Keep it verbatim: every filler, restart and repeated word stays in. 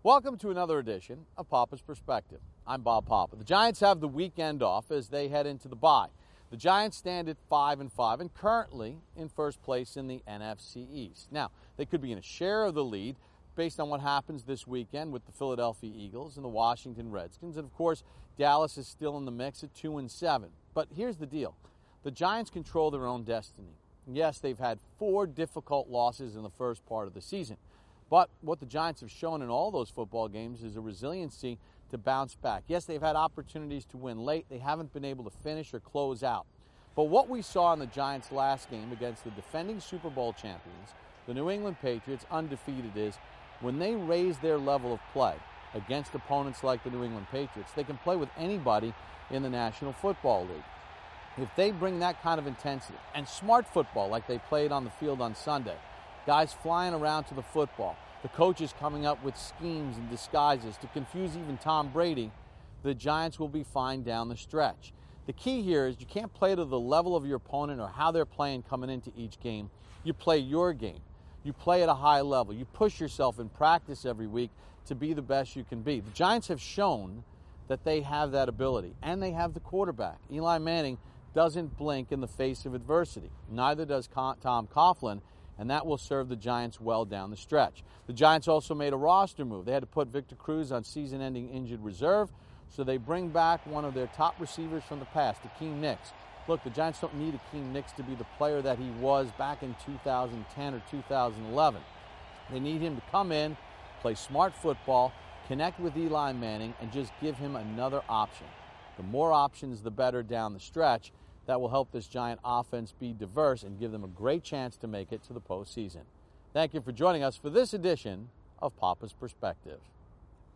Welcome to another edition of Papa's Perspective. I'm Bob Papa. The Giants have the weekend off as they head into the bye. The Giants stand at five and five and currently in first place in the N F C East. Now, they could be in a share of the lead based on what happens this weekend with the Philadelphia Eagles and the Washington Redskins. And of course, Dallas is still in the mix at two and seven. But here's the deal. The Giants control their own destiny. Yes, they've had four difficult losses in the first part of the season. But what the Giants have shown in all those football games is a resiliency to bounce back. Yes, they've had opportunities to win late. They haven't been able to finish or close out. But what we saw in the Giants' last game against the defending Super Bowl champions, the New England Patriots, undefeated, is when they raise their level of play against opponents like the New England Patriots, they can play with anybody in the National Football League. If they bring that kind of intensity and smart football like they played on the field on Sunday, guys flying around to the football, the coaches coming up with schemes and disguises to confuse even Tom Brady, the Giants will be fine down the stretch. The key here is you can't play to the level of your opponent or how they're playing coming into each game. You play your game. You play at a high level. You push yourself in practice every week to be the best you can be. The Giants have shown that they have that ability, and they have the quarterback. Eli Manning doesn't blink in the face of adversity. Neither does Tom Coughlin, and that will serve the Giants well down the stretch. The Giants also made a roster move. They had to put Victor Cruz on season-ending injured reserve, so they bring back one of their top receivers from the past, Akeem Nicks. Look, the Giants don't need Akeem Nicks to be the player that he was back in two thousand ten or two thousand eleven. They need him to come in, play smart football, connect with Eli Manning, and just give him another option. The more options, the better down the stretch. That will help this Giant offense be diverse and give them a great chance to make it to the postseason. Thank you for joining us for this edition of Papa's Perspective.